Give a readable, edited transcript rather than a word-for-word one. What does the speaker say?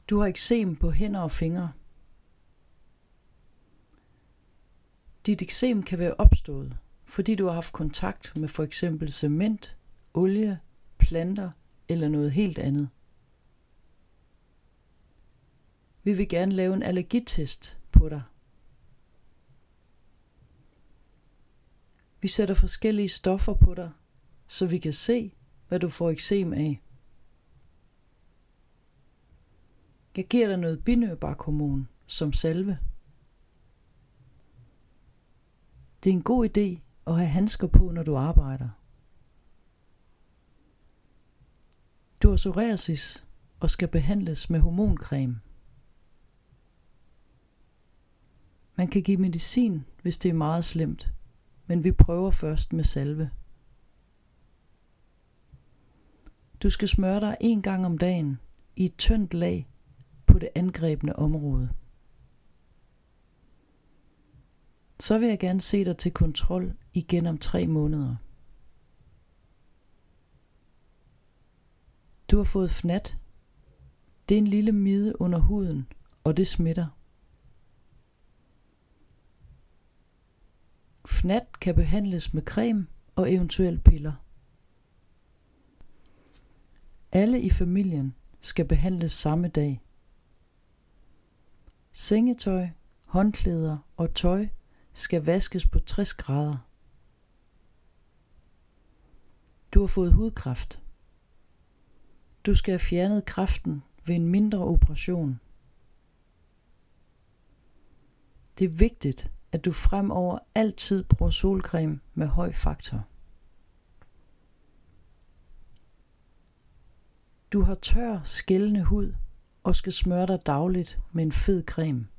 Du har eksem på hænder og fingre. Dit eksem kan være opstået, fordi du har haft kontakt med for eksempel cement, olie, planter eller noget helt andet. Vi vil gerne lave en allergitest på dig. Vi sætter forskellige stoffer på dig, så vi kan se, hvad du får eksem af. Jeg giver dig noget binyrbarkhormon som salve. Det er en god idé at have handsker på, når du arbejder. Du har psoriasis og skal behandles med hormoncreme. Man kan give medicin, hvis det er meget slemt, men vi prøver først med salve. Du skal smøre dig 1 gang om dagen i et tyndt lag på det angrebne område. Så vil jeg gerne se dig til kontrol igen om 3 måneder. Du har fået fnat. Det er en lille mide under huden, og det smitter. Fnat kan behandles med creme og eventuelt piller. Alle i familien skal behandles samme dag. Sengetøj, håndklæder og tøj skal vaskes på 60 grader. Du har fået hudkræft. Du skal have fjernet kræften ved en mindre operation. Det er vigtigt, at du fremover altid bruger solcreme med høj faktor. Du har tør, skældende hud og skal smøre dig dagligt med en fed creme.